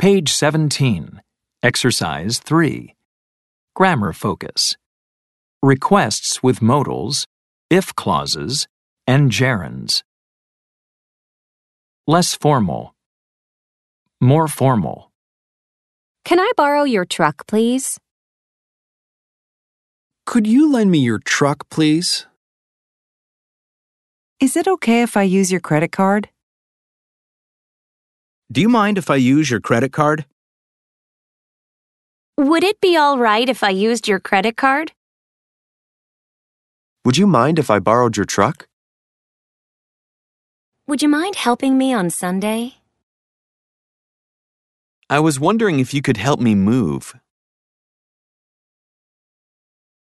Page 17. Exercise 3. Grammar focus. Requests with modals, if clauses, and gerunds. Less formal. More formal. Can I borrow your truck, please? Could you lend me your truck, please? Is it okay if I use your credit card? Do you mind if I use your credit card? Would it be all right if I used your credit card? Would you mind if I borrowed your truck? Would you mind helping me on Sunday? I was wondering if you could help me move.